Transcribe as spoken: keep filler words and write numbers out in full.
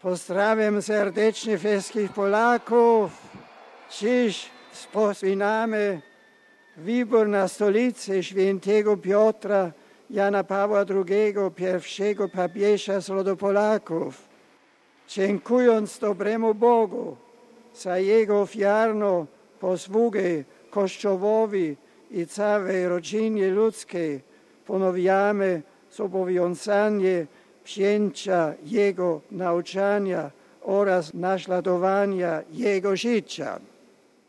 Pozdrawiam serdecznie wszystkich Polaków. Dziś wspominamy wybór na stolicę świętego Piotra Jana Pawła drugiego, pierwszego papieża z rodu Polaków. Dziękując dobremu Bogu za jego ofiarną posługę Kościołowi i całej rodzinie ludzkiej, ponawiamy zobowiązanie przyjęcia Jego nauczania oraz naśladowania Jego życia.